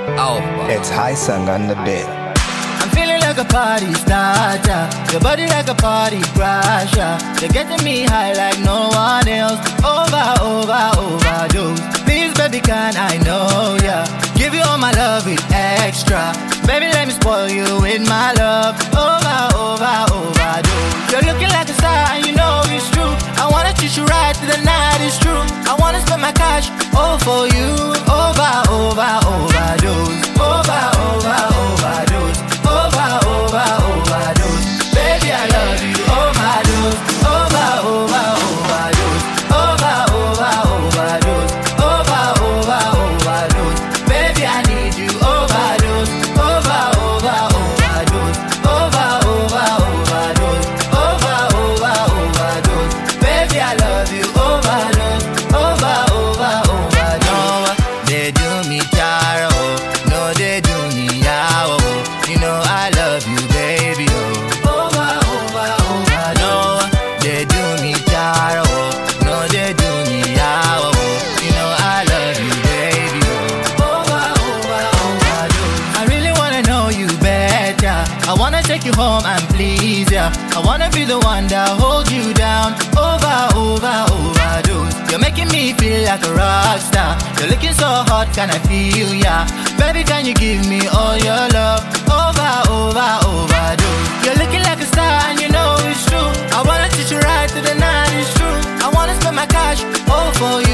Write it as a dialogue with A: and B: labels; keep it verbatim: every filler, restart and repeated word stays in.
A: Oh,
B: It's Hyesung on the bit.
C: I'm feeling like a party starter. Your body like a party crasher. You're getting me high like no one else. Over, over, overdose. Please, baby, can I know ya? Give you all my love with extra. Baby, let me spoil you with my love. Over, over, overdose. You're looking like a star and you know it's true. I wanna treat you right till the night is true. I wanna spend my cash all for you. Over, over, overdose. Over, over, overdose. Over, over, overdose. Baby, I love you. Overdose. Over, over, overdose. Over, over, overdose. Over, over, overdose. Baby, I need you. Overdose. Over, over, overdose. Over, over, overdose. Over, over, overdose. Baby, I love you. Overdose. Over, over, overdose. No, they do me taro. No, they do me yao. You know I love you, baby, oh. Over, over, over. No, they do me taro. No, they do me yao. You know I love you, baby, oh. Over, over, over. I really wanna know you better. I wanna take you home and please ya. I wanna be the one that holds you down. Over, over, overdose. You're making me feel like a rock star. You're looking so hot, can I feel ya? Baby, can you give me all your love? Over, over, overdose. You're looking like a star and you know it's true. I wanna treat you right till the night is true. I wanna spend my cash all for you.